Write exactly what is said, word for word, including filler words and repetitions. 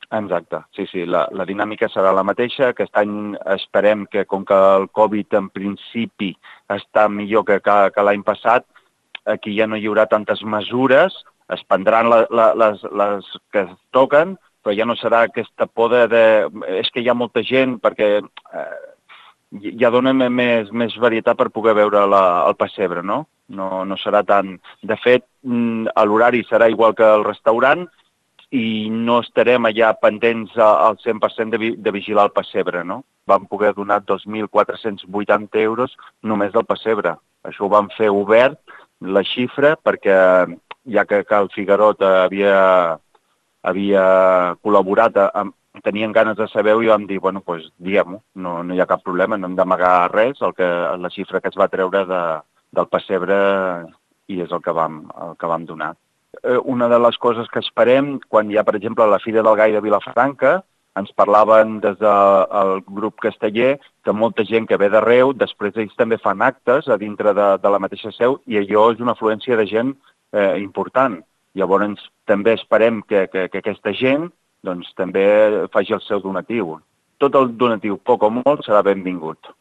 Exacte, sí, sí, la, la dinàmica serà la mateixa. Aquest any esperem que, com que el Covid en principi està millor que, que, que l'any passat, aquí ja no hi haurà tantes mesures, es prendran la, la, les, les que es toquen, però ja no serà aquesta por de... de és que hi ha molta gent, perquè eh, ja dona més, més varietat per poder veure la, el pessebre, no? No, no serà tan... De fet, l'horari serà igual que el restaurant, i no estarem allà pendents al cent per cent de, vi de vigilar el pessebre, no? Vam poder donar dos mil quatre-cents vuitanta euros només del pessebre. Això ho vam fer obert, la xifra, perquè ja que, que el Figuerot havia, havia col·laborat, amb, tenien ganes de saber-ho i vam dir, bueno, doncs diguem-ho, no, no hi ha cap problema, no hem d'amagar res, el que, la xifra que es va treure de, del pessebre i és el que vam, el que vam donar. Una de les coses que esperem, quan hi ha, per exemple, la Fira del Gai de Vilafranca, ens parlaven des del grup casteller que molta gent que ve d'arreu, després ells també fan actes a dintre de, de la mateixa seu i allò és una afluència de gent eh, important. Llavors també esperem que, que, que aquesta gent doncs, també faci el seu donatiu. Tot el donatiu, poc o molt, serà benvingut.